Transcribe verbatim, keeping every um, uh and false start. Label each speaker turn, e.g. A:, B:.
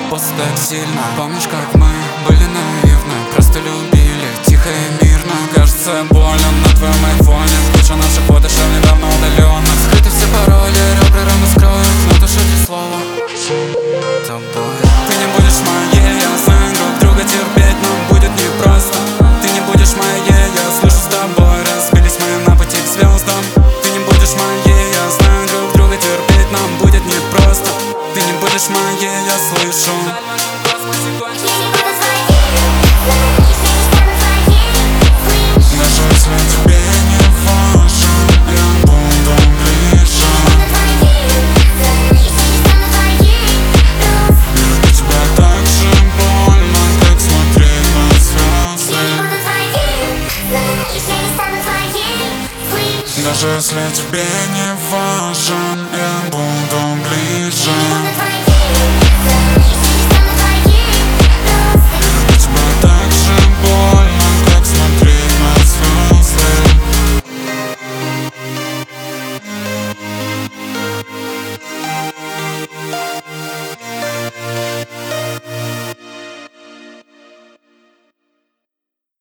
A: после так сильно. Помнишь, как мы были наивны, просто любили тихо и мирно. Кажется, больно на твоем айфоне куча наших фото, что недавно удаленных. Скрыты все пароли, ребра рано скроют, но душа без слова тобой. Ты не будешь моей, я знаю, друг друга терпеть нам будет непросто. Ты не будешь моей, я слышу с тобой, разбились мы на пути к звездам. Ты не будешь моей, я знаю, друг друга терпеть нам будет непросто. Ты не будешь моей, я слышу. Даже если тебе не важен, я буду ближе. Любить тебя так же больно, как смотреть на звезды. Даже если тебе не важен, я буду ближе.